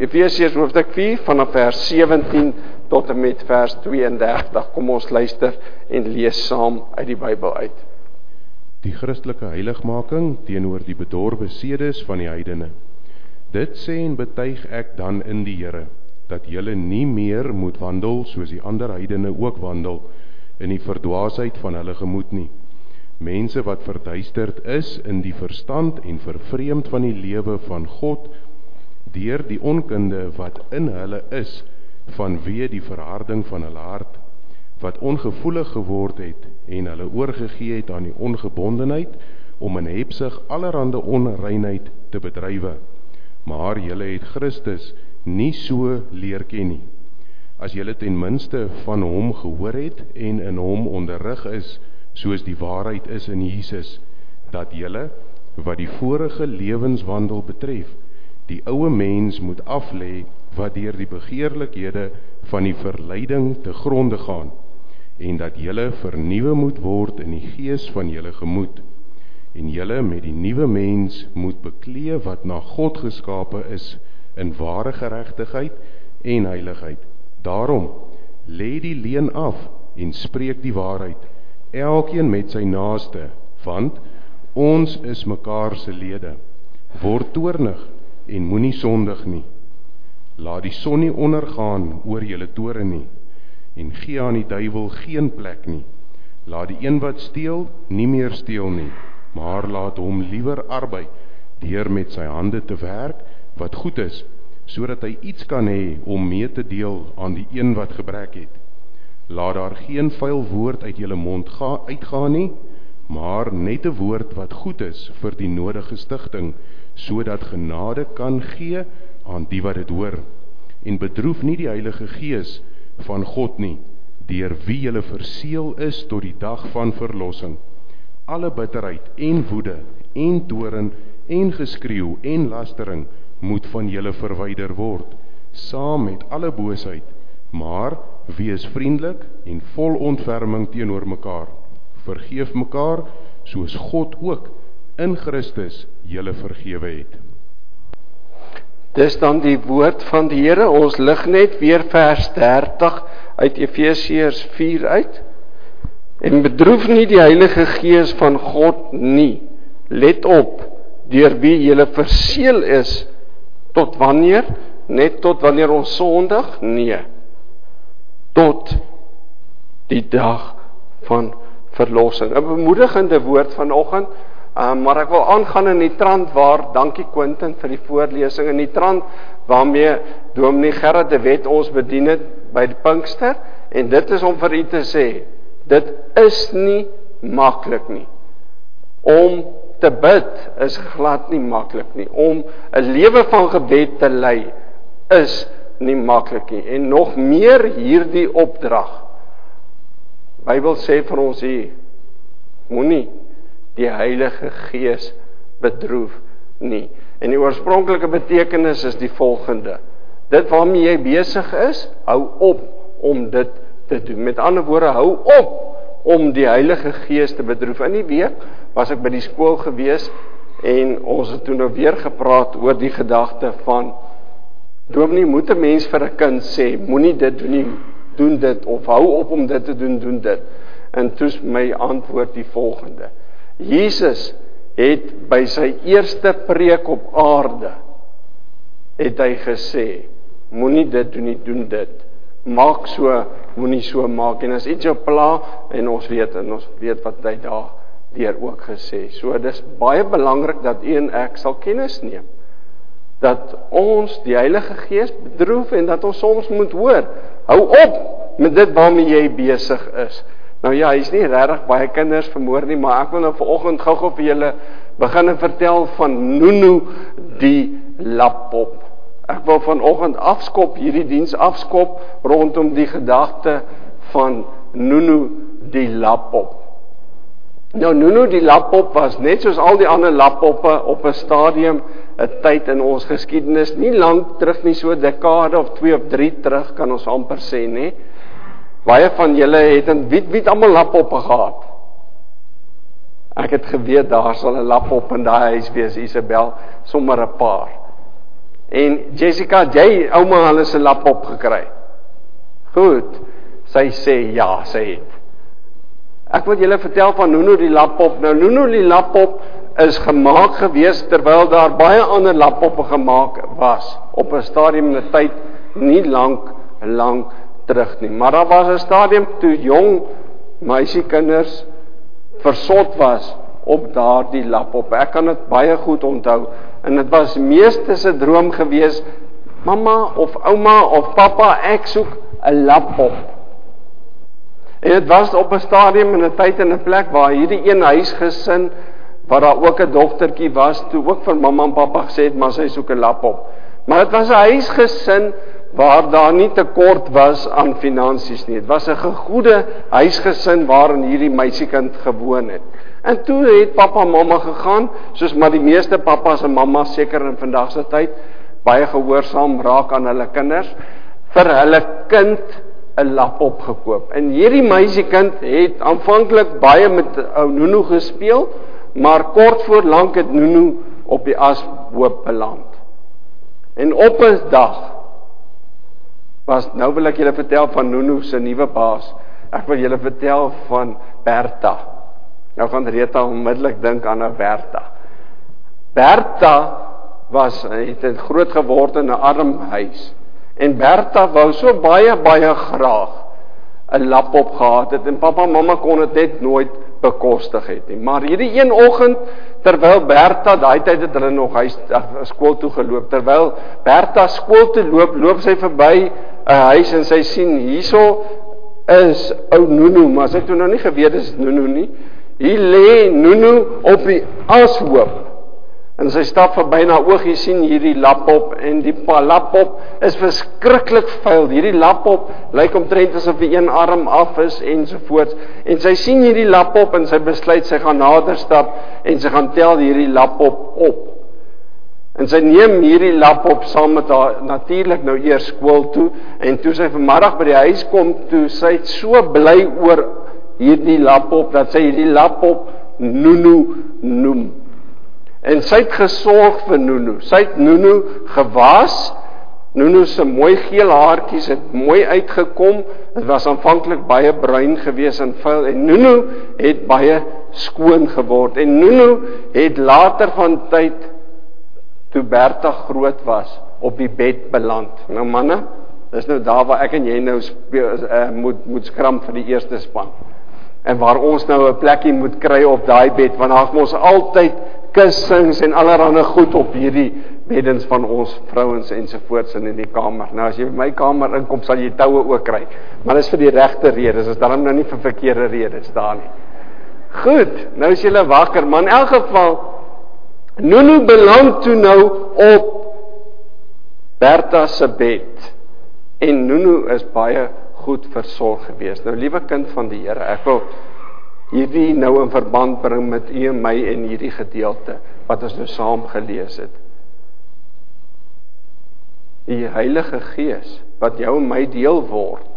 Efesiërs hoofstuk 4 vanaf vers 17 tot en met vers 32. Kom ons luister en lees saam uit die Bybel uit. Die Christelike heiligmaking teenoor die bedorwe sedes van die heidene. Dit sê en betuig ek dan in die Here, dat julle nie meer moet wandel soos die ander heidene ook wandel, in die verdwaasheid van hulle gemoed nie. Mense wat verduisterd is in die verstand en vervreemd van die lewe van God, deur die onkunde wat in hulle is, vanweë die verharding van hulle hart, wat ongevoelig geword het en hulle oorgegee het aan die ongebondenheid, om in hebsig allerhande onreinheid te bedrywe. Maar julle het Christus nie so leer ken nie. As julle ten minste van hom gehoor het en in hom onderrig is, soos die waarheid is in Jesus, dat julle, wat die vorige lewenswandel betref, die ouwe mens moet aflê, wat deur die begeerlikhede van die verleiding te gronde gaan, en dat julle vernuwe moet word in die gees van julle gemoed, en julle met die nuwe mens moet beklee wat na God geskape is, in ware geregtigheid en heiligheid. Daarom, lê die leuen af en spreek die waarheid, elkeen met sy naaste, want ons is mekaar se lede. Word toornig en moenie sondig nie. Laat die son nie ondergaan oor julle toorn nie, en gee aan die duiwel geen plek nie. Laat die een wat steel nie meer steel nie, maar laat hom liewer arbei, deur met sy hande te werk wat goed is, sodat hy iets kan hê om mee te deel aan die een wat gebrek het. Laat daar geen vuil woord uit julle mond uitgaan nie, maar net 'n woord wat goed is vir die nodige stigting, sodat genade kan gee aan die wat dit hoor. En bedroef nie die Heilige Gees van God nie, deur wie julle verseël is tot die dag van verlossing. Alle bitterheid en woede en toorn en geskreeu en lastering moet van julle verwyder word, saam met alle boosheid, maar wees vriendelik en vol ontferming teenoor mekaar. Vergeef mekaar, soos God ook in Christus julle vergewe het. Dis dan die woord van die Here. Ons lig net weer vers 30 uit Efesiërs 4 uit. En bedroef nie die Heilige Gees van God nie. Let op, deur wie julle verseël is, tot wanneer? Net tot wanneer ons sondig? Nee. Tot die dag van verlossing. 'n bemoedigende woord vanoggend, maar ek wil aangaan in die trant waar, dankie Quentin vir die voorlesing, in die trant waarmee Dominee Gerard de Wet ons bedien het by die Pinkster, en dit is om vir u te sê, dit is nie maklik nie. Om te bid is glad nie maklik nie. Om 'n lewe van gebed te lei is nie maklik nie. En nog meer hierdie opdrag. Bybel sê vir ons hier, moenie die Heilige Gees bedroef nie. En die oorspronklike betekenis is die volgende: dit waarmee jy besig is, hou op om dit te doen. Met ander woorde, hou op om die Heilige Gees te bedroef. In die week was ek by die skool gewees en ons het toen nou weer gepraat oor die gedagte van, dominee, moet 'n mens vir 'n kind sê, moenie dit doen nie, doen dit, of hou op om dit te doen, doen dit. En toe is my antwoord die volgende: Jesus het by sy eerste preek op aarde, het hy gesê, moenie dit doen nie, doen dit. Maak so, moenie so maak. En as iets jou pla, en ons weet wat hy daar deur ook gesê. So dis baie belangrik dat u en ek sal kennis neem, dat ons die Heilige Gees bedroef en dat ons soms moet hoor, hou op met dit waarmee jy besig is. Nou ja, hy's nie regtig baie kinders vermoor nie, maar ek wil nou vanoggend gou-gou vir julle begin vertel van Nunu die lappop. Ek wil vanoggend afskop, hierdie diens afskop rondom die gedagte van Nunu die lappop. Nou, Nunu die lappop was net soos al die ander lappoppe op 'n stadium, 'n tyd in ons geskiedenis, nie lank terug nie, so 'n dekade of 2 of 3 terug, kan ons amper sê, nee. Baie van julle het en wie het almal lappoppe gehad? Ek het geweet, daar sal 'n lappop in daai huis wees, Isabel, sommer 'n paar. En Jessica, jy ouma hulle se laptop gekry? Goed, sy sê ja, sy het. Ek wil julle vertel van Nuno die laptop. Nou Nuno die laptop is gemaak gewees terwyl daar baie ander laptoppe gemaak was op 'n stadium in 'n tyd nie lank terug nie. Maar daar was 'n stadium toe jong meisiekinders versot was op daardie laptop. Ek kan dit baie goed onthou en dit was meeste se droom gewees, mamma of ouma of pappa, ek soek 'n laptop. En dit was op 'n stadium in 'n tyd en 'n plek waar hierdie een huisgesin waar daar ook 'n dogtertjie was, toe ook vir mamma en pappa gesê het, maar sy soek 'n laptop. Maar dit was 'n huisgesin waar daar nie tekort was aan finansies nie. Dit was 'n gegoede huisgesin waarin hierdie meisiekind gewoon het. En toe het pappa en mamma gegaan, soos maar die meeste pappas en mammas seker in vandag se tyd, baie gehoorsaam raak aan hulle kinders, vir hulle kind 'n laptop gekoop. En hierdie meisiekind het aanvanklik baie met ou Nuno gespeel, maar kort voor lank het Nuno op die ashoop beland. En op 'n dag nou wil ek julle vertel van Nuno se nuwe baas. Ek wil julle vertel van Bertha. Nou gaan Rita onmiddellik dink aan 'n Bertha. Bertha het groot geword in 'n arm huis. En Bertha wou so baie graag 'n laptop gehad het en pappa en mamma kon dit net nooit bekostig het nie. Maar hierdie een oggend, terwyl Bertha, daai tyd het hulle nog skool toe geloop, terwyl Bertha skool toe loop sy verby 'n huis en sy sien, hierso is ou Nuno, maar sy het toe nou nie geweet dis Nuno nie. Hier lê Nuno op die ashoop. En sy stap verby na oogie sien hierdie laptop en die laptop is verskriklik vuil. Hierdie laptop lyk omtrent asof die een arm af is ensovoorts. En sy sien hierdie laptop en sy besluit sy gaan nader stap en sy gaan tel hierdie laptop op. En sy neem hierdie laptop saam met haar natuurlik nou eers skool toe en toe sy vanmiddag by die huis kom, toe sy so bly oor hierdie laptop dat sy hierdie laptop Nuno noem. En sy het gesorg vir Nuno. Sy het Nuno gewas. Nuno se mooi geel haartjies het mooi uitgekom. Dit was aanvanklik baie bruin gewees en vuil. En Nuno het baie skoon geword. En Nuno het later van tyd, toe Bertha groot was, op die bed beland. Nou manne, dis nou daar waar ek en jy nou moet skram vir die eerste span. En waar ons nou 'n plekkie moet kry op daai bed, want daar ons altyd kussings en allerhande goed op hierdie beddens van ons vrouens ensovoorts in die kamer. Nou as jy by my kamer inkom, sal jy toue ook kry. Maar dis vir die regte redes, is daarom nou nie vir verkeerde redes daar nie. Goed, nou is julle wakker, maar in elk geval, Nuno beland toe nou op Bertha se bed. En Nuno is baie goed versorg gewees. Nou liewe kind van die Here, ek wil hierdie nou in verband bring met u en my en hierdie gedeelte wat ons nou saam gelees het. Die Heilige Gees wat jou en my deel word,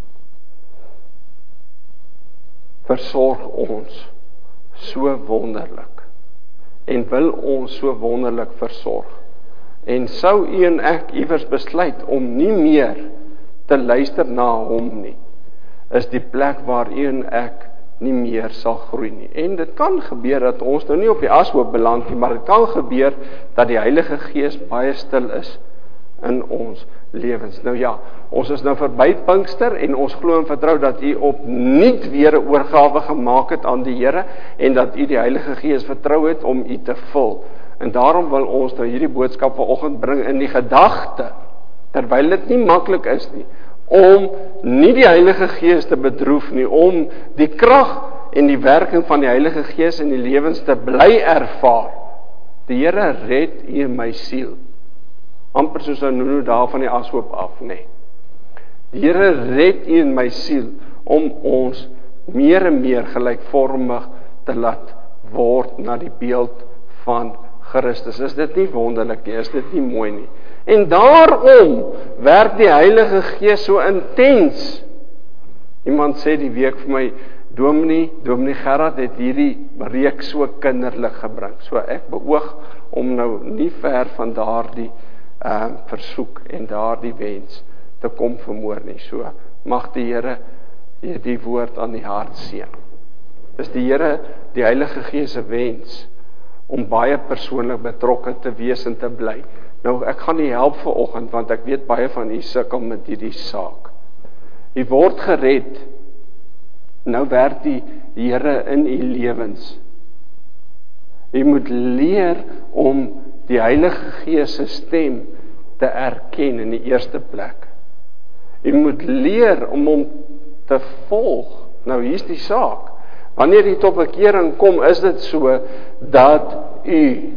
versorg ons so wonderlik en wil ons so wonderlik versorg. En sou u en ek iewers besluit om nie meer te luister na hom nie, is die plek waar u en ek nie meer sal groei nie. En dit kan gebeur dat ons nou nie op die ashoop beland nie, maar dit kan gebeur dat die Heilige Gees baie stil is in ons lewens. Nou ja, ons is nou verby Pinkster en ons glo en vertrou dat u opnuut weer 'n oorgawe gemaak het aan die Here en dat u die Heilige Gees vertrou het om u te vul. En daarom wil ons nou hierdie boodskap vanoggend bring in die gedagte, terwyl dit nie maklik is nie, om nie die Heilige Gees te bedroef nie, om die krag en die werking van die Heilige Gees in die lewens te bly ervaar. Die Here red u en my siel. Amper soos Nuno daar van die ashoop af, nee. Die Here red u en my siel om ons meer en meer gelykvormig te laat word na die beeld van Christus. Is dit nie wonderlik nie? Is dit nie mooi nie? En daarom werk die Heilige Gees so intens. Iemand sê die week vir my, Dominee Gerard het hierdie reek so kinderlik gebring. So ek beoog om nou nie ver van daardie versoek en daardie wens te kom vermoor nie. So mag die Here die woord aan die hart seën. Is die Here die Heilige Gees se wens om baie persoonlik betrokke te wees en te bly. Nou ek gaan nie help vanoggend want ek weet baie van u sukkel met hierdie saak. U word gered. Nou werk die Here in u lewens. U moet leer om die Heilige Gees se stem te erken in die eerste plek. U moet leer om hom te volg. Nou hier's die saak. Wanneer u tot bekering kom, is dit so dat u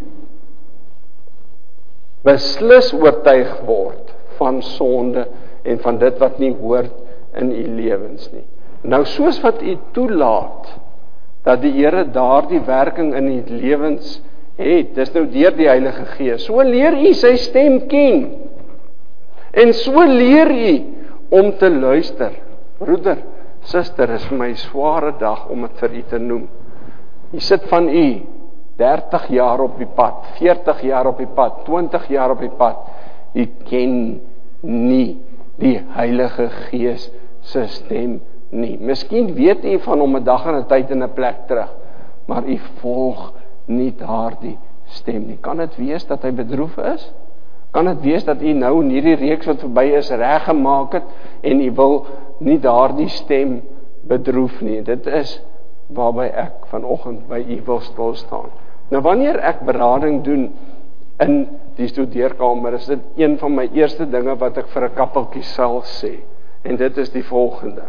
beslis oortuig word van sonde en van dit wat nie hoort in u lewens nie. Nou soos wat u toelaat dat die Here daardie werking in u lewens het, dis nou deur die Heilige Gees. So leer u sy stem ken. En so leer u om te luister. Broeder, suster, is vir my 'n sware dag om dit vir u te noem. U sit van u 30 jaar op die pad, 40 jaar op die pad, 20 jaar op die pad. U ken nie die Heilige Gees se stem nie. Miskien weet u van hom 'n dag en 'n tyd en 'n plek terug, maar u volg nie daardie stem nie. Kan dit wees dat hy bedroef is? Kan dit wees dat u nou in hierdie reeks wat verby is reggemaak het en u wil nie daardie stem bedroef nie? Dit is waarby ek vanoggend by u wil stil staan. Nou wanneer ek berading doen in die studeerkamer, is dit een van my eerste dinge wat ek vir 'n kappeltjie sal sê. En dit is die volgende.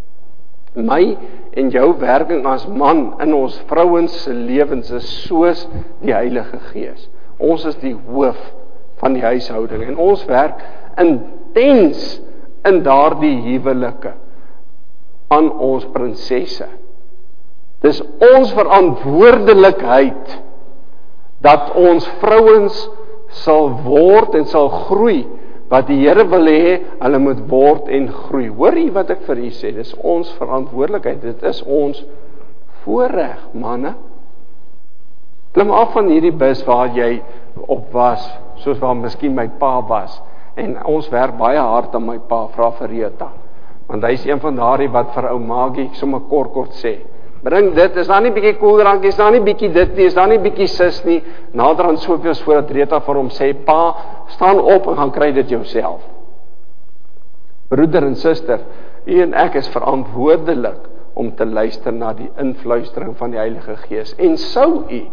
My en jou werking as man in ons vrouens se lewens is soos die Heilige Gees. Ons is die hoof van die huishouding en ons werk intens in daardie huwelike aan ons prinsesse. Dis ons verantwoordelikheid dat ons vrouens sal word en sal groei wat die Here wil hê hulle moet word en groei. Hoor jy wat ek vir u sê? Dis ons verantwoordelikheid. Dit is ons voorreg, manne. Klim af van hierdie bus waar jy op was, soos waar miskien my pa was. En ons werk baie hard aan my pa, vra vir Rita. Want hy is een van daardie wat vir ou Maggie sommer kort sê. Bring dit, is daar nie bietjie koeldrank, is daar nie bietjie dit nie, is daar nie bietjie sis nie. Nader aan soveel voordat Rita vir hom sê, pa, staan op en gaan kry dit jouself. Broeder en suster, u en ek is verantwoordelik om te luister na die influistering van die Heilige Gees. En sou u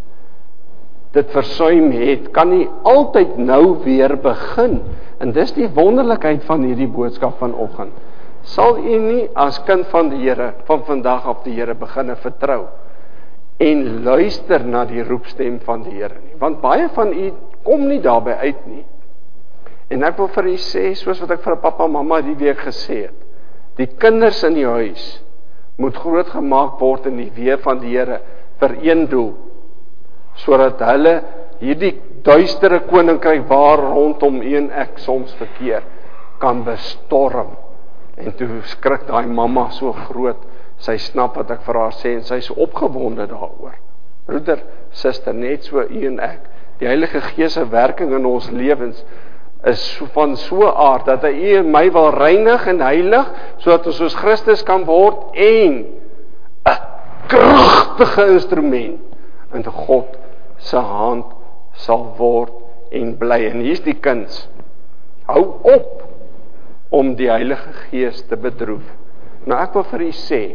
dit versuim het, kan u altyd nou weer begin. En dis die wonderlikheid van hierdie boodskap vanoggend. Sal u nie as kind van die Here van vandag af die Here beginne vertrou en luister na die roepstem van die Here nie. Want baie van u kom nie daarby uit nie. En ek wil vir u sê, soos wat ek vir pappa en mamma die week gesê het, die kinders in die huis moet groot gemaak word in die weë van die Here vir een doel, sodat hulle hierdie duistere koninkryk waar rondom u en ek soms verkeer, kan bestorm. En toe skrik daai mamma so groot, sy snap wat ek vir haar sê en sy is opgewonde daaroor. Broeder, suster, net so u en ek, die Heilige Gees se werking in ons lewens is van so aard dat hy u en my wil reinig en heilig, sodat ons soos Christus kan word en 'n kragtige instrument in God se hand sal word en bly. En hier's die kuns. Hou op om die Heilige Gees te bedroef. Nou ek wil vir u sê,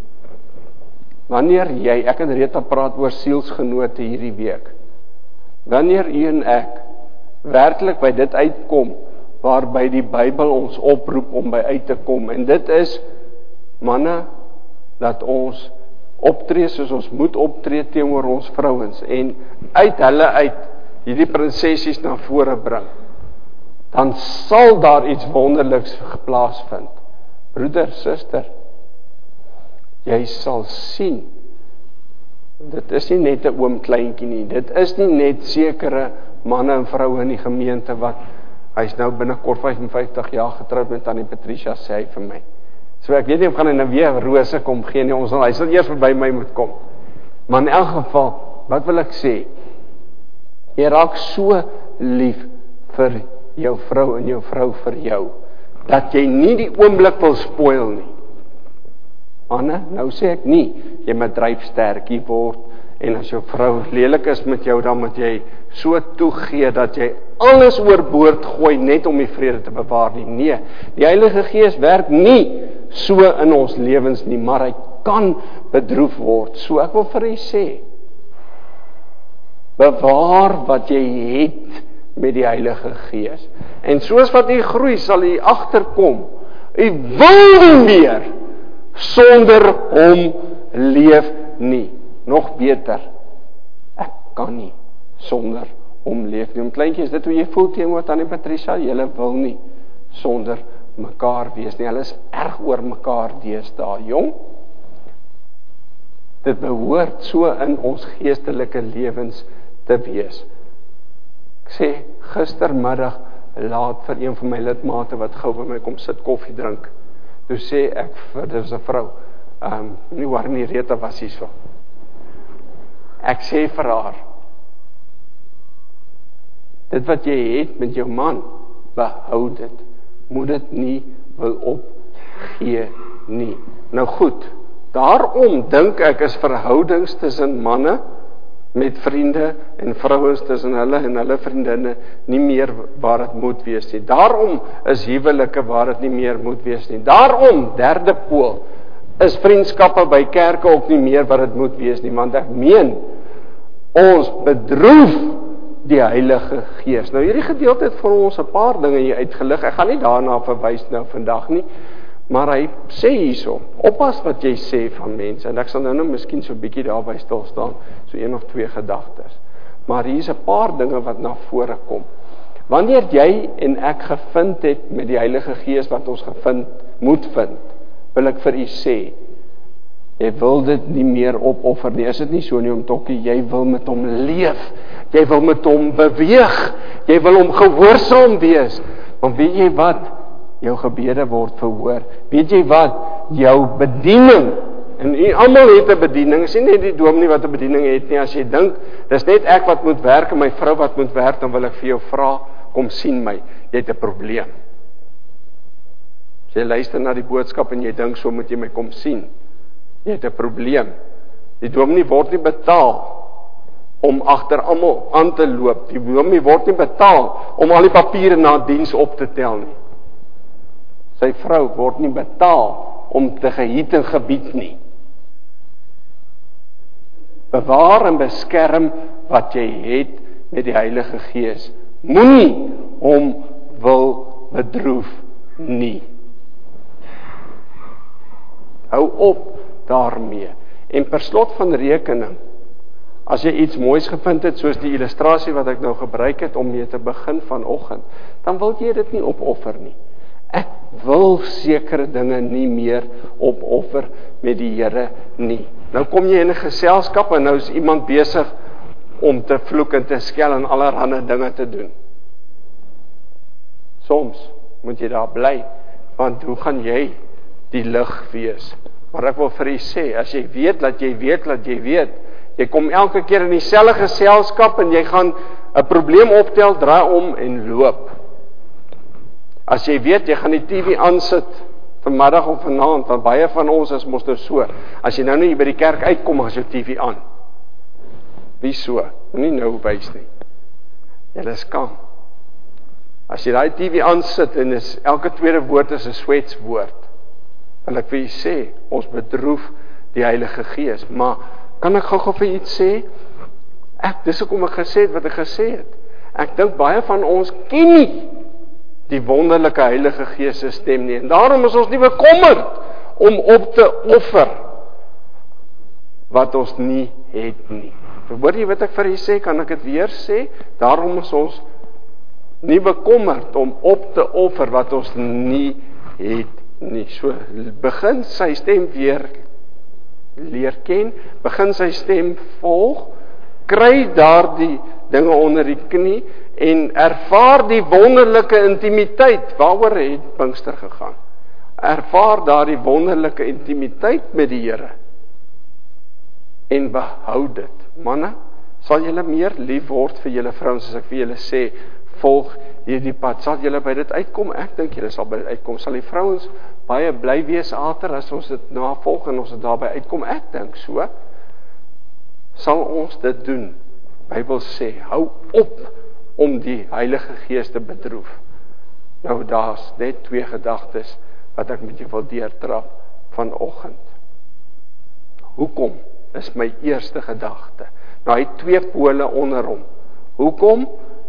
wanneer jy, ek en Rita praat oor sielsgenote hierdie week, wanneer u en ek werklik by dit uitkom, waarby die Bybel ons oproep om by uit te kom, en dit is, manne, dat ons optree soos ons moet optree teenoor ons vrouens, en uit hulle uit, hierdie prinsessies na vore bring, dan sal daar iets wonderliks plaasvind. Broeder, suster, jy sal sien, dit is nie net 'n oom kleintjie nie, dit is nie net sekere manne en vroue in die gemeente wat, hy is nou binnekort 55 jaar getroud met Tannie Patricia, sê hy vir my. So ek weet nie of gaan hy nou weer rose kom gee nie, hy sal eers verby my moet kom. Maar in elk geval, wat wil ek sê? Jy raak so lief vir jou vrou en jou vrou vir jou, dat jy nie die oomblik wil spoil nie. Anne, nou sê ek nie, jy moet dryfsterkie word, en as jou vrou lelik is met jou, dan moet jy so toegee, dat jy alles oorboord gooi, net om die vrede te bewaar nie. Nee, die Heilige Gees werk nie so in ons lewens nie, maar hy kan bedroef word. So ek wil vir u sê, bewaar wat jy het met die Heilige Gees. En soos wat u groei, sal u agterkom, u wil nie meer sonder hom leef nie. Nog beter, ek kan nie sonder hom leef nie. Om kleintjies, dit hoe jy voel teenoor Tannie Patricia, julle wil nie sonder mekaar wees nie. Hulle is erg oor mekaar deesdae, jong. Dit behoort so in ons geestelike lewens te wees. Ek sê, gistermiddag laat vir een van my lidmate wat gou by my kom sit koffie drink. Toe sê ek vir dis 'n vrou, nie waar nie, Rita was hier so. Ek sê vir haar, dit wat jy het met jou man, behou dit. Moet dit nie wil opgee nie. Nou goed, daarom dink ek is verhoudings tussen manne met vriende en vrouens tussen hulle en hulle vriendinne nie meer waar dit moet wees nie. Daarom is huwelike waar dit nie meer moet wees nie. Daarom, derde pool, is vriendskappe by kerke ook nie meer wat dit moet wees nie, want ek meen, ons bedroef die Heilige Gees. Nou hierdie gedeelte het vir ons 'n paar dinge hier uitgelig, ek gaan nie daarna verwys nou vandag nie, maar hy sê hierso, oppas wat jy sê van mense, en ek sal nou miskien so 'n bietjie daarby stil staan, so een of twee gedagtes. Maar hier is 'n paar dinge wat na vore kom. Wanneer jy en ek gevind het met die Heilige Gees wat ons moet vind, wil ek vir u sê, jy wil dit nie meer opoffer nie, is dit nie so nie om tokkie, jy wil met hom leef, jy wil met hom beweeg, jy wil hom gehoorsaam wees, want weet jy wat, jou gebede word verhoor, weet jy wat, jou bediening, en u almal het 'n bediening, is nie net die dominee wat 'n bediening het nie, as jy dink, dis net ek wat moet werk, en my vrou wat moet werk, dan wil ek vir jou vra, kom sien my, jy het 'n probleem. As jy luister na die boodskap en jy dink, so moet jy my kom sien, jy het 'n probleem. Die dominee word nie betaal om agter almal aan te loop, die dominee word nie betaal om al die papiere na diens op te tel nie. Sy vrou word nie betaal om te gehiet en gebied nie. Bewaar en beskerm wat jy het met die Heilige Gees. Moenie hom wil bedroef nie. Hou op daarmee. En per slot van rekening, as jy iets moois gevind het, soos die illustrasie wat ek nou gebruik het om mee te begin vanoggend, dan wil jy dit nie opoffer nie. Ek wil sekere dinge nie meer opoffer met die Here nie. Nou kom jy in 'n geselskap en nou is iemand besig om te vloek en te skel en allerhande dinge te doen. Soms moet jy daar bly, want hoe gaan jy die lig wees? Maar ek wil vir u sê, as jy weet, dat jy weet, jy kom elke keer in dieselfde geselskap en jy gaan 'n probleem optel, draai om en loop. As jy weet, jy gaan die TV aansit vanmiddag of vanaand, want baie van ons is mos nou so, as jy nou nie by die kerk uitkom, as jou TV aan. Wie so? Nie nou wys nie. Jy is skam. As jy daai TV aansit en elke tweede woord is 'n swetswoord, wil ek vir u sê, ons bedroef die Heilige Gees. Maar kan ek gou vir iets sê? Dis hoekom ek gesê het wat ek gesê het. Ek dink baie van ons ken nie die wonderlike Heilige Gees se stem nie. En daarom is ons nie bekommerd om op te offer wat ons nie het nie. Hoor jy wat ek vir u sê? Kan ek dit weer sê? Daarom is ons nie bekommerd om op te offer wat ons nie het nie. So begin sy stem weer leer ken, begin sy stem volg, kry daardie dinge onder die knie en ervaar die wonderlike intimiteit. Waaroor het Pinkster gegaan? Ervaar daardie wonderlike intimiteit met die Here en behou dit. Manne, sal julle meer lief word vir julle vrouens, as ek vir julle sê, volg hierdie pad. Sal julle by dit uitkom? Ek dink julle sal by dit uitkom. Sal die vrouens baie bly wees later as ons dit navolg en ons dit daarby uitkom? Ek dink so. Sal ons dit doen? Bybel sê, hou op om die Heilige Gees te bedroef. Nou, daar's net 2 gedagtes wat ek met jou wil deurtrap vanoggend. Hoekom is my eerste gedagte? Nou, hy het 2 pole onder hom. Hoekom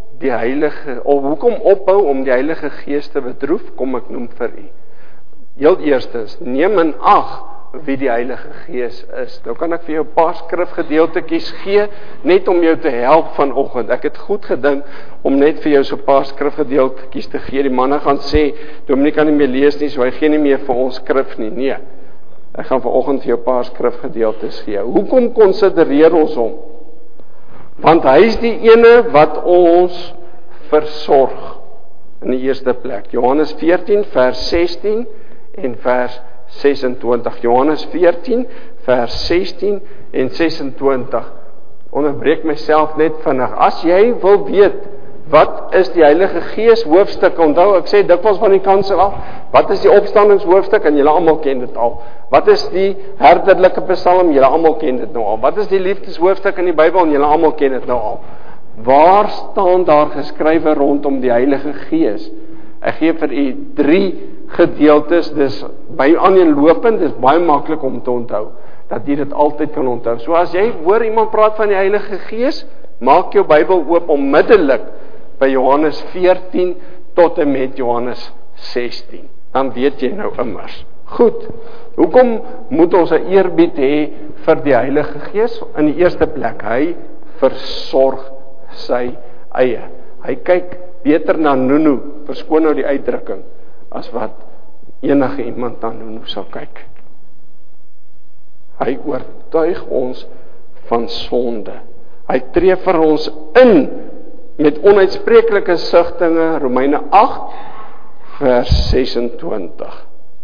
ophou om die Heilige Gees te bedroef? Kom ek noem vir u. Heel eerstens, neem in ag wie die Heilige Gees is. Nou kan ek vir jou 'n paar skrifgedeeltetjies gee, net om jou te help vanoggend. Ek het goed gedink om net vir jou so 'n paar skrifgedeeltetjies te gee. Die manne gaan sê, Dominee kan nie meer lees nie, so hy gee nie meer vir ons skrif nie. Nee, ek gaan vanoggend vir jou 'n paar skrifgedeeltes gee. Hoekom konsidereer ons hom? Want hy is die ene wat ons versorg. In die eerste plek, Johannes 14 vers 16 en vers 26. Johannes 14 vers 16 en 26. Onderbreek myself net vinnig. As jy wil weet, wat is die Heilige Gees hoofstuk? Onthou, ek sê dikwels van die kansel af, wat is die opstandingshoofstuk? En julle almal ken dit al. Wat is die herderlike psalm? Julle almal ken dit nou al. Wat is die liefdeshoofstuk in die Bybel? En julle almal ken dit nou al. Waar staan daar geskrywe rondom die Heilige Gees? Ek gee vir u 3 gedeeltes, dis by aaneenlopend, dis baie maklik om te onthou, dat jy dit altyd kan onthou. So as jy hoor iemand praat van die Heilige Gees, maak jou Bybel oop onmiddellik by Johannes 14 tot en met Johannes 16. Dan weet jy nou immers. Goed, hoekom moet ons 'n eerbied hê vir die Heilige Gees? In die eerste plek, hy versorg sy eie. Hy kyk beter na Nunu, verskoon nou die uitdrukking, as wat enige iemand na Nunu sal kyk. Hy oortuig ons van sonde. Hy tree vir ons in met onuitspreeklike sigtinge, Romeine 8 vers 26.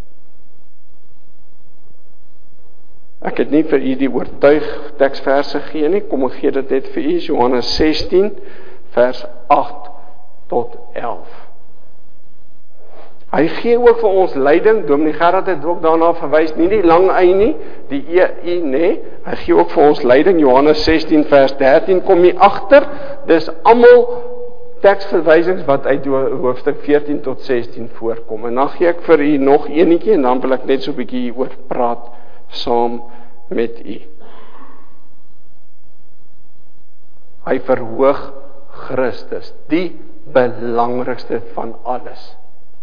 Ek het nie vir u die oortuig teksverse gegee nie, kom ek gee dit net vir u, Johannes 16 vers 8 tot 11. Hy gee ook vir ons leiding, Dominee Gerard het ook daarna verwys, nie die lang ei nie, die ei nee, hy gee ook vir ons leiding, Johannes 16 vers 13, kom hier agter, dis almal teksverwysings wat uit hoofstuk 14 tot 16 voorkom, en dan gee ek vir u nog enetjie, en dan wil ek net so 'n bietjie oor praat, saam met u. Hy verhoog Christus, die belangrikste van alles.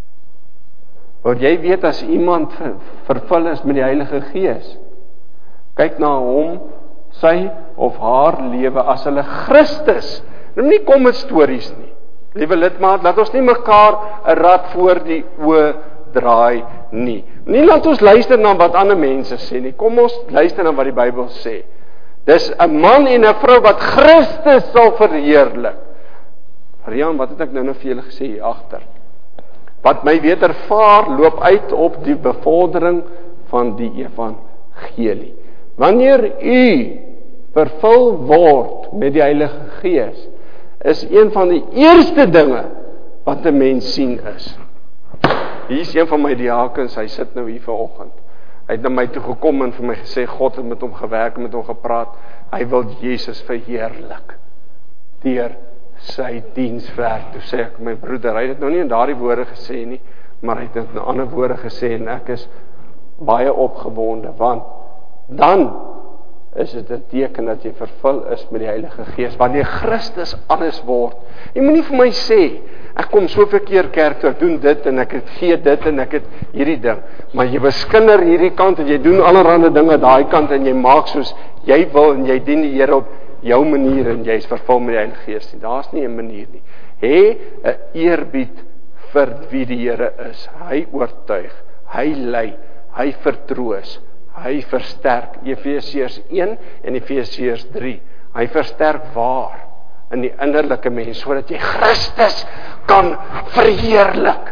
Want jy weet as iemand vervul is met die Heilige Gees, kyk na hom, sy of haar lewe as hulle Christus. Nou nie kom met stories nie. Liewe lidmaat, laat ons nie mekaar 'n rad voor die oë draai nie. Nie laat ons luister na wat ander mense sê nie. Kom ons luister na wat die Bybel sê. Dis 'n man en 'n vrou wat Christus sal verheerlik. Rian, wat het ek nou vir julle gesê hier agter? Wat my wedervaar loop uit op die bevordering van die evangelie. Wanneer u vervul word met die Heilige Gees, is een van die eerste dinge wat 'n mens sien is. Hier is een van my diakens, hy sit nou hier vanoggend. Hy het na my toe gekom en vir my gesê, God het met hom gewerk, met hom gepraat. Hy wil Jesus verheerlik deur sy dienswerk. Toe sê ek, my broeder, hy het dit nou nie in daardie woorde gesê nie, maar hy het dit in ander woorde gesê, en ek is baie opgewonde, want dan is dit 'n teken dat jy vervul is met die Heilige Gees, wanneer Christus alles word. Jy moet nie vir my sê, ek kom soveel keer kerk toe, ek doen dit, en ek het gee dit, en ek het hierdie ding, maar jy beskinder hierdie kant, en jy doen allerhande dinge daai kant, en jy maak soos jy wil, en jy dien die Here op jou manier, en jy is vervul met die Heilige Gees nie. Daar's nie 'n manier nie. Hê 'n eerbied vir wie die Here is. Hy oortuig, hy lei, hy vertroos, hy versterk, Efesiërs 1 en Efesiërs 3, hy versterk waar? In die innerlike mens, sodat jy Christus kan verheerlik.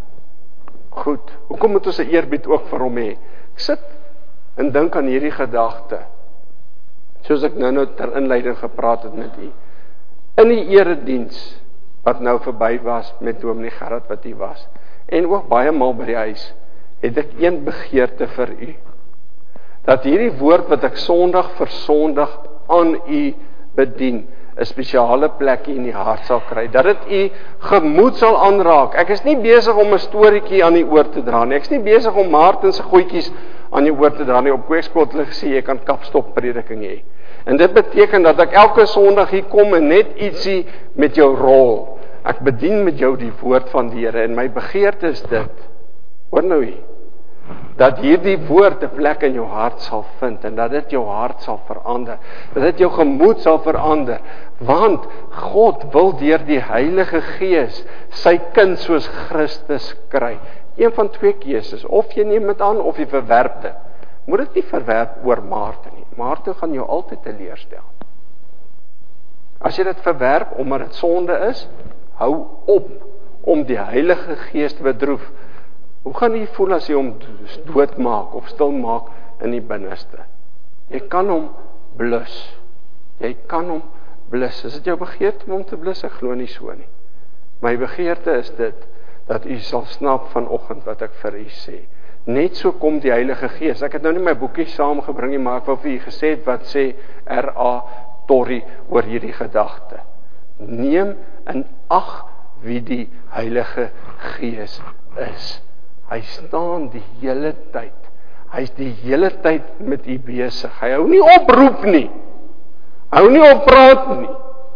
Goed, hoekom moet ons 'n eerbied ook vir hom hê? Ek sit en dink aan hierdie gedagte, soos ek nou ter inleiding gepraat het met u. In die erediens, wat nou verby was met Dominee Gerard wat hier was. En ook baie maal by die huis, het ek een begeerte vir u. Dat hierdie woord wat ek Sondag vir Sondag aan u bedien, 'n spesiale plekkie in die hart sal kry, dat dit u gemoed sal aanraak. Ek is nie besig om 'n storieetjie aan die oor te dra nie, ek is nie besig om Martin se goedjies aan die oor te dra nie. Op Kweekskool het hulle gesê, jy kan kapstop prediking hê. En dit beteken dat ek elke Sondag hier kom en net ietsie met jou rol. Ek bedien met jou die woord van die Here, en my begeerte is dit, hoor nou hier, dat hierdie woord 'n plek in jou hart sal vind, en dat dit jou hart sal verander, dat dit jou gemoed sal verander, want God wil deur die Heilige Gees sy kind soos Christus kry. Een van twee keuses, of jy neem dit aan, of jy verwerp dit. Moet dit nie verwerp oor Martin nie. Martin gaan jou altyd teleurstel. As jy dit verwerp, omdat dit sonde is, hou op om die Heilige Gees te bedroef. Hoe gaan jy voel as jy hom doodmaak of stil maak in die binneste? Jy kan hom blus. Jy kan hom blus. Is dit jou begeerte om hom te blus? Ek glo nie so nie. My begeerte is dit, dat u sal snap vanoggend wat ek vir u sê. Net so kom die Heilige Gees. Ek het nou nie my boekie saamgebring nie, maar ek wil vir u gesê het wat sê R.A. Torrey oor hierdie gedagte. Neem in ag wie die Heilige Gees is. Hy staan die hele tyd. Hy is die hele tyd met u besig. Hy hou nie oproep nie. Hou nie op praat nie.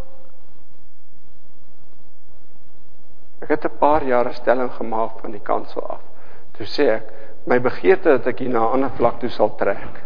Ek het 'n paar jaar 'n stelling gemaak van die kansel af. Toe sê ek, my begeerte dat ek hier na 'n ander vlak toe sal trek.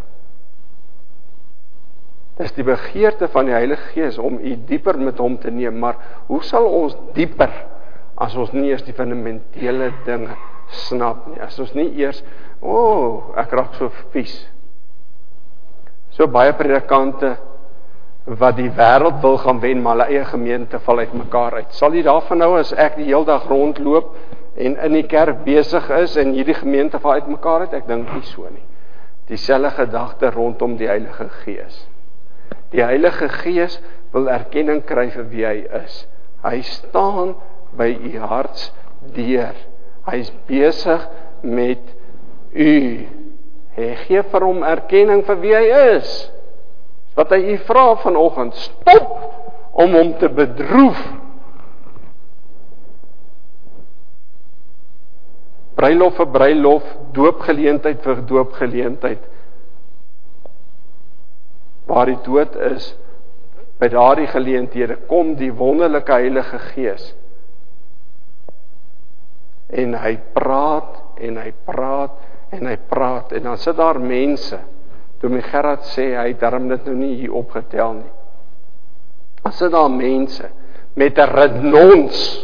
Dis die begeerte van die Heilige Gees om u dieper met hom te neem, maar hoe sal ons dieper as ons nie eers die fundamentele dinge snap nie, as ons nie eers, ek raak so vies. So baie predikante wat die wêreld wil gaan wen, maar hulle eie gemeente val uit mekaar uit. Sal jy daarvan nou as ek die hele dag rondloop en in die kerk besig is en hierdie gemeente val uit mekaar uit? Ek dink nie so nie. Dieselfde gedagte rondom die Heilige Gees. Die Heilige Gees wil erkenning kry vir wie hy is. Hy staan by u hartsdeur. Hy is besig met u. Hy gee vir hom erkenning vir wie hy is. Wat hy u vra vanoggend, stop om hom te bedroef. Bruilof vir bruilof, doopgeleentheid vir doopgeleentheid. Waar die dood is, by daardie geleenthede kom die wonderlike Heilige Gees. En hy praat, en hy praat, en hy praat, en dan sit daar mense. Dominee Gerard sê, hy het daarom dit nou nie hier opgetel nie. Dan sit daar mense met 'n renons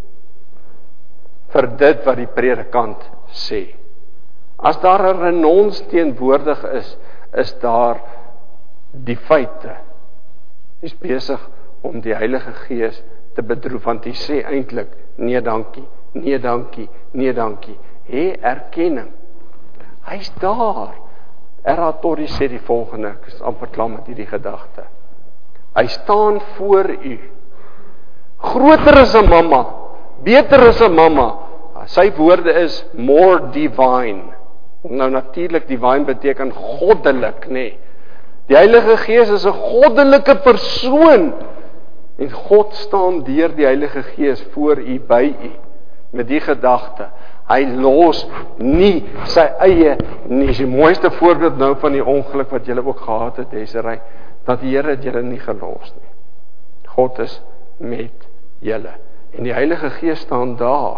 vir dit wat die predikant sê. As daar 'n renons teenwoordig is daar die feite. Hy is besig om die Heilige Gees te bedroef, want hy sê eintlik, nee dankie, nee dankie, nee dankie. Hê erkenning. Hy's daar. R.A. Torrey sê die volgende, ek is amper klaar met hierdie gedagte. Hy staan voor u. Groter is 'n mamma, beter is 'n mamma. Sy woorde is more divine. Nou natuurlik, divine beteken goddelik, nê. Die Heilige Gees is 'n goddelike persoon. En God staan deur die Heilige Gees voor u, by u, met die gedagte. Hy los nie sy eie nie. Dis die mooiste voorbeeld nou van die ongeluk wat julle ook gehad het, Desiree, dat die Here het julle nie gelos nie. God is met julle. En die Heilige Gees staan daar.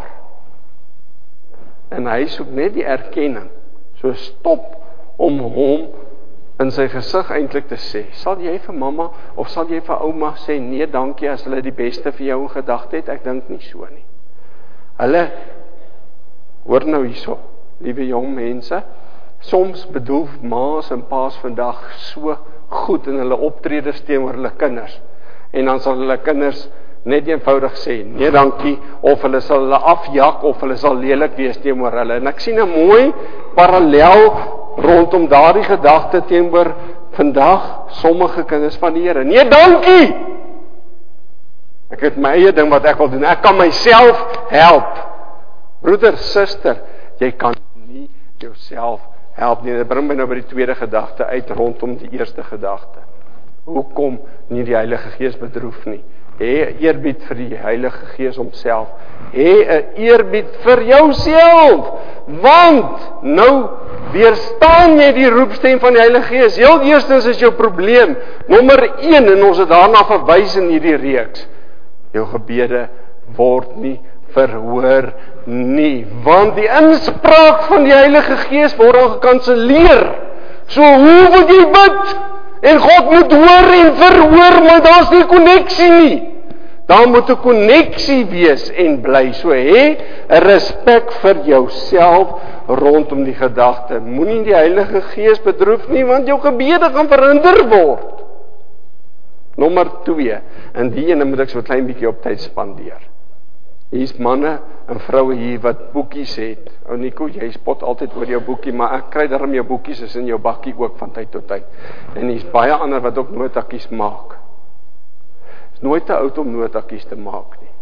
En hy soek net die erkenning. So stop om hom in sy gesig eintlik te sê. Sal jy vir mamma of sal jy vir ouma sê, nee dankie as hulle die beste vir jou in gedagte het? Ek dink nie so nie. Hulle, hoor nou hierso, liewe jong mense, soms bedoel ma's en pa's vandag so goed in hulle optredes teenoor hulle kinders. En dan sal hulle kinders net eenvoudig sê, nee dankie, of hulle sal hulle afjak, of hulle sal lelik wees teenoor hulle. En ek sien 'n mooi parallel rondom daardie gedagte teenoor vandag sommige kinders van die Here. Nee dankie! Ek het my eie ding wat ek wil doen. Ek kan myself help. Broeder, suster, jy kan nie jouself help nie. Dit bring my nou by die tweede gedagte uit rondom die eerste gedagte. Hoekom nie die Heilige Gees bedroef nie? Hê eerbied vir die Heilige Gees homself. Hê 'n eerbied vir jouself. Want nou weerstaan jy die roepstem van die Heilige Gees. Heel eerstens is jou probleem nommer 1 en ons het daarna verwys in hierdie reeks. Jou gebede word nie verhoor nie, want die inspraak van die Heilige Gees word al gekanselleer. So hoe moet jy bid? En God moet hoor en verhoor, maar daar's nie koneksie nie. Daar moet 'n koneksie wees en bly. So hê 'n respek vir jouself rondom die gedagte. Moenie die Heilige Gees bedroef nie, want jou gebede gaan verhinder word. Nommer 2, en die ene moet ek so 'n klein bietjie op tyd spandeer. Hier's manne en vroue hier wat boekies het. Ou Nico, jy spot altyd oor jou boekie, maar ek kry darm jou boekies is in jou bakkie ook van tyd tot tyd. En hier's baie ander wat ook notakies maak. Is nooit te oud om notakies te maak nie.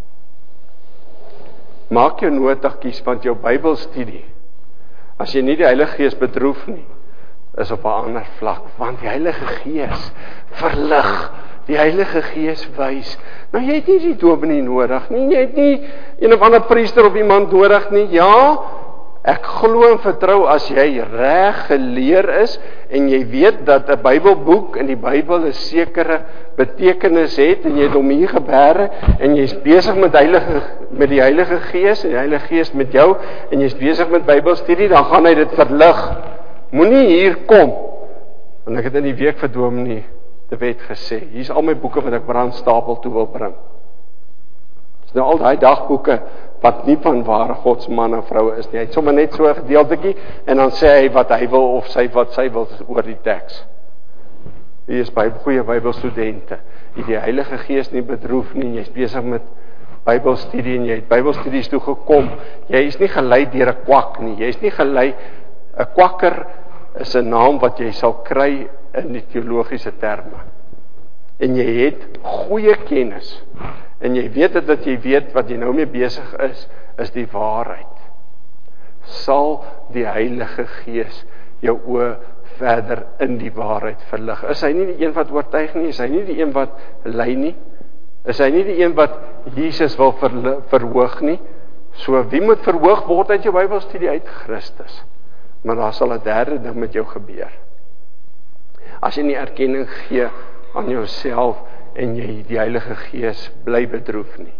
Maak jou notakies, want jou Bybelstudie, as jy nie die Heilige Gees bedroef nie, is op 'n ander vlak, want die Heilige Gees verlig. Die Heilige Gees wys. Nou jy het nie die dominee nodig nie, jy het nie een of ander priester of iemand nodig nie. Ja, ek glo en vertrou as jy reg geleer is en jy weet dat 'n Bybelboek in die Bybel 'n sekere betekenis het en jy het hom hier geberre en jy's besig met die Heilige Gees en die Heilige Gees met jou en jy's besig met Bybelstudie, dan gaan hy dit verlig. Moenie hier kom. En ek het in die week vir dominee de Wet gesê, hier's al my boeke wat ek brandstapel toe wil bring. Dis nou al daai dagboeke wat nie van ware godsmanne en vroue is nie. Hy het sommer net so 'n gedeeltjie en dan sê hy wat hy wil of wat sy wil oor die teks. Hier is baie goeie Bybelstudente. Jy die Heilige Gees nie bedroef nie, jy's besig met Bybelstudie en jy het Bybelstudies toe gekom. Jy is nie gelei deur 'n kwak nie. Jy's nie gelei 'n kwakker is 'n naam wat jy sal kry in die teologiese terme. En jy het goeie kennis. En jy weet dat jy weet wat jy nou mee besig is die waarheid. Sal die Heilige Gees jou oë verder in die waarheid verlig. Is hy nie die een wat oortuig nie? Is hy nie die een wat lei nie? Is hy nie die een wat Jesus wil verhoog nie? So wie moet verhoog word uit jou Bybelstudie? Uit Christus. Maar daar sal 'n derde ding met jou gebeur. As jy nie erkenning gee aan jouself en jy die Heilige Gees bly bedroef nie.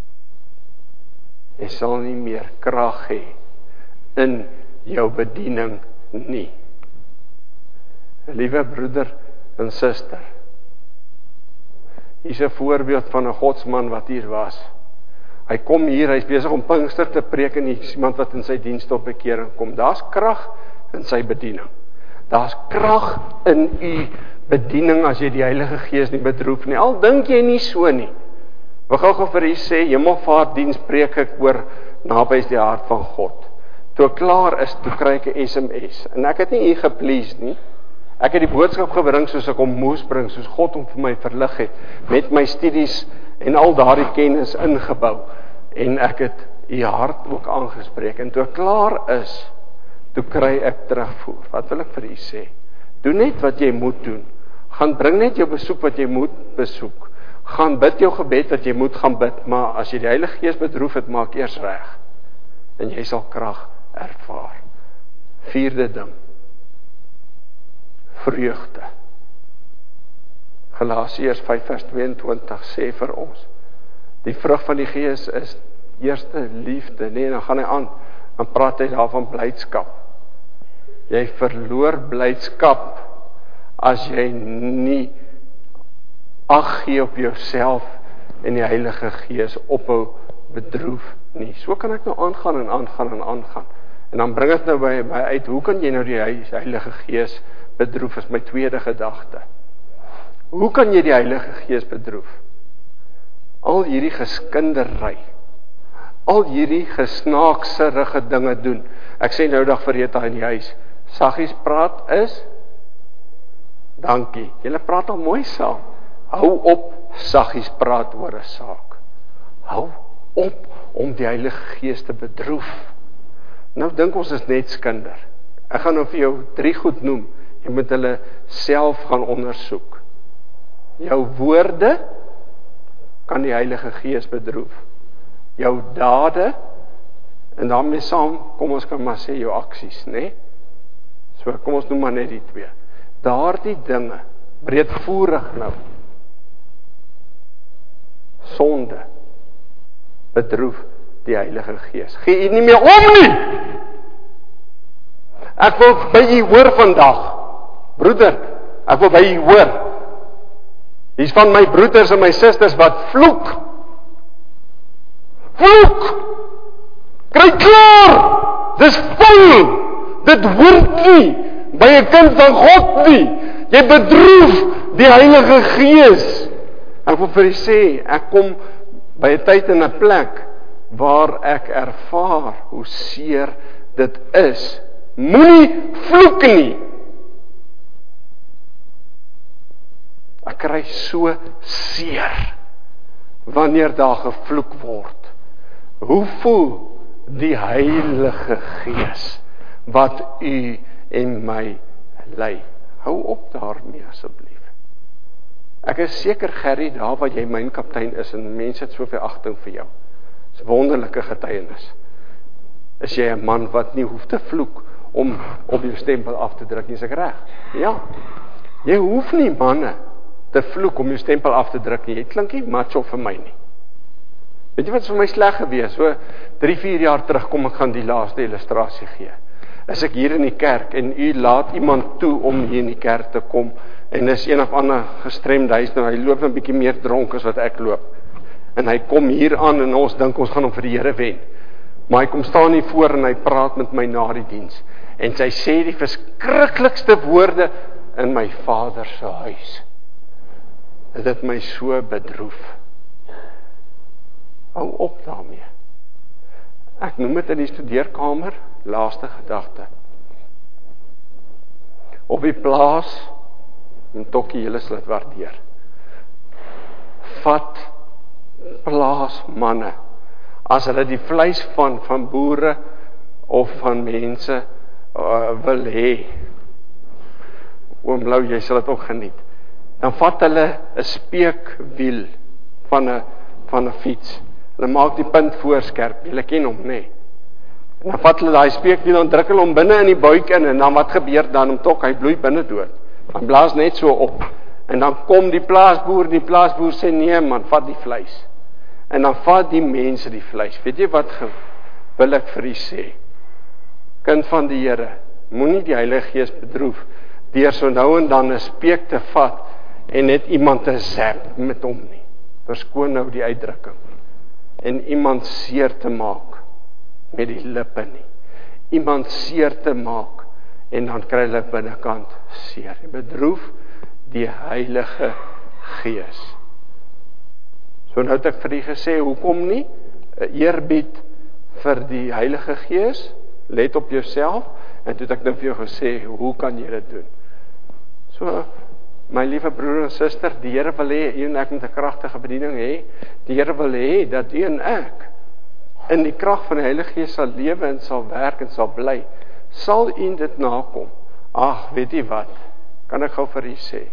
Jy sal nie meer krag hê in jou bediening nie. Liewe broeder en suster, hier is 'n voorbeeld van 'n godsman wat hier was. Hy kom hier, hy is besig om Pinkster te preek en hier is iemand wat in sy diens tot bekering kom. Daar's krag in sy bediening. Daar's krag in u bediening as jy die Heilige Gees nie bedroef nie. Al dink jy nie so nie. Wil gou vir u sê, Hemelvaartdiens preek ek oor naby is die hart van God. Toe ek klaar is, toe kry ek 'n SMS. En ek het nie u geplease nie. Ek het die boodskap gebring soos ek hom moes bring, soos God hom vir my verlig het, met my studies en al daardie kennis ingebou. En ek het u hart ook aangespreek. En toe ek klaar is, toe kry ek terugvoer. Wat wil ek vir u sê? Doen net wat jy moet doen. Gaan bring net jou besoek wat jy moet besoek. Gaan bid jou gebed wat jy moet gaan bid. Maar as jy die Heilige Gees bedroef het, maak eers reg. En jy sal krag ervaar. Vierde ding. Vreugde. Galasiërs 5:22 sê vir ons, die vrug van die Gees is eerste liefde, nee, dan gaan hy aan, dan praat hy daarvan blydskap. Jy verloor blydskap as jy nie ag gee op jouself en die Heilige Gees ophou bedroef nie. So kan ek nou aangaan en aangaan en aangaan. En dan bring dit nou by my uit, hoe kan jy nou die Heilige Gees bedroef, is my tweede gedagte. Hoe kan jy die Heilige Gees bedroef? Al hierdie geskindery, al hierdie gesnaakserige dinge doen. Ek sê nou dag vir Rita in die huis, saggies praat is, dankie, julle praat al mooi saam. Hou op saggies praat oor 'n saak. Hou op om die Heilige Gees te bedroef. Nou dink ons is net skinder. Ek gaan nou vir jou 3 goed noem. Jy moet hulle self gaan ondersoek. Jou woorde kan die Heilige Gees bedroef. Jou dade, en daarmee saam, kom ons kan maar sê jou aksies, né? So, kom ons noem maar net die 2. Daardie dinge, breedvoerig nou, sonde, bedroef die Heilige Gees. Gee u nie meer om nie! Ek wil by u hoor vandag, broeder, ek wil by u hoor. Hier's van my broeders en my susters wat vloek. Vloek! Kry klaar! Dis vol! Dit hoort nie by 'n kind van God nie. Jy bedroef die Heilige Gees. Ek wil vir u sê, ek kom by 'n tyd en 'n plek waar ek ervaar hoe seer dit is. Moenie vloek nie. Ek kry so seer wanneer daar gevloek word. Hoe voel die Heilige Gees wat u en my lei? Hou op daarmee asseblief. Ek is seker Gerry, daar waar jy myn kaptein is en mense het soveel agting vir jou. Dis 'n wonderlike getuienis. Is jy 'n man wat nie hoef te vloek om op jou stempel af te druk nie, is ek reg? Ja. Jy hoef nie manne te vloek om jou stempel af te druk nie. Jy klink nie macho vir my nie. Weet jy wat vir my sleg gewees? So 3-4 jaar terug kom ek gaan die laaste illustrasie gee. Is ek hier in die kerk en u laat iemand toe om hier in die kerk te kom en is een of ander gestremde huis nou, hy loop 'n bietjie meer dronk as wat ek loop. En hy kom hier aan en ons dink ons gaan hom vir die Here wen. Maar hy kom staan hier voor en hy praat met my na die diens. En sy sê die verskriklikste woorde in my Vader se huis. Dit het my so bedroef. Hou op daarmee. Ek noem dit in die studeerkamer, laaste gedagte. Op die plaas, en tokkie julle sal dit waardeer. Vat plaasmanne, as hulle die vleis van boere of van mense wil hê, oom Lou, jy sal dit ook geniet, dan vat hulle 'n speekwiel van 'n fiets. Hulle maak die punt voorskerp, julle ken hom, nê? En dan vat hulle daai speekwiel en druk hulle hom binne in die buik in, en dan wat gebeur dan? Hom tok, hy bloei binne dood. Dan blaas net so op. En dan kom die plaasboer sê, nee man, vat die vleis. En dan vat die mense die vleis. Weet jy wat wil ek vir u sê? Kind van die Here, moenie die Heilige Gees bedroef, deur so nou en dan 'n speek te vat, en net iemand te zap met hom nie. Verskoon nou die uitdrukking. En iemand seer te maak met die lippe nie. Iemand seer te maak en dan kry hulle binnekant seer. Bedroef die Heilige Gees. So nou het ek vir u gesê, hoekom nie? Eerbied vir die Heilige Gees, let op jouself, en toe het ek nou vir jou gesê, hoe kan jy dit doen? So, my liewe broer en suster, die Here wil hê, u en ek moet 'n kragtige bediening hê. Die Here wil hê dat u en ek in die krag van die Heilige Gees sal lewe en sal werk en sal bly. Sal u dit nakom? Ag, weet jy wat? Kan ek gou vir u sê?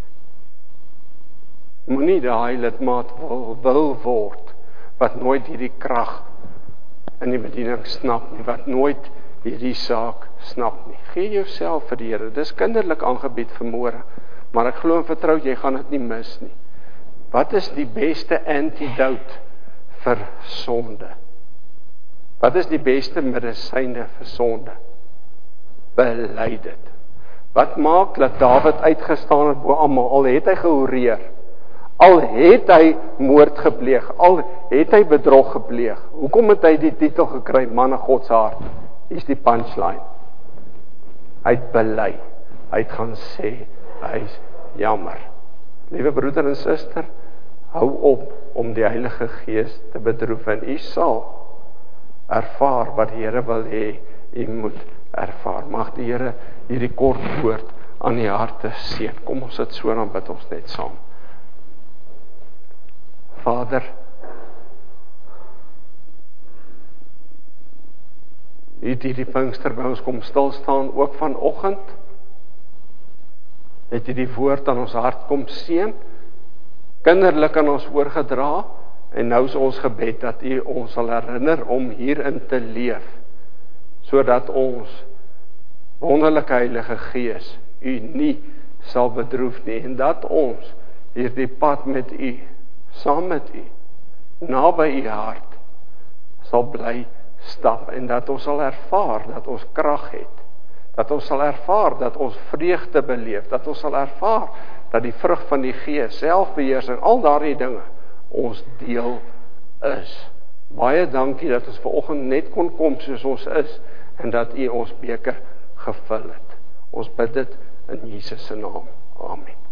Moenie daai lidmaat wil word wat nooit hierdie krag in die bediening snap nie, wat nooit hierdie saak snap nie. Gee jouself vir die Here. Dis kinderlik aangebied vanmôre. Maar ek glo en vertrou, jy gaan dit nie mis nie. Wat is die beste antidote vir sonde? Wat is die beste medisyne vir sonde? Bely dit. Wat maak dat Dawid uitgestaan het bo almal? Al het hy gehoreer, al het hy moord gepleeg, al het hy bedrog gepleeg. Hoekom het hy die titel gekry, man na God se hart? Hier's die punchline. Hy het bely. Hy het gaan sê, hy is jammer. Liewe broeder en suster, hou op om die Heilige Gees te bedroef en u sal ervaar wat die Here wil hê u moet ervaar. Mag die Here hierdie kort woord aan die harte seën. Kom ons sit so, dan bid ons net saam. Vader, het hierdie Pinkster by ons kom stil staan, ook vanoggend, het U die woord aan ons hart kom seën, kinderlik aan ons oorgedra, en nou is ons gebed dat U ons sal herinner om hierin te leef, sodat ons wonderlike Heilige Gees U nie sal bedroef nie, en dat ons hierdie pad met U, saam met U, naby U hart, sal bly stap, en dat ons sal ervaar dat ons krag het, dat ons sal ervaar dat ons vreugde beleef, dat ons sal ervaar dat die vrug van die Gees, selfbeheersing, al daardie dinge, ons deel is. Baie dankie dat ons vanoggend net kon kom soos ons is, en dat U ons beker gevul het. Ons bid dit in Jesus se naam. Amen.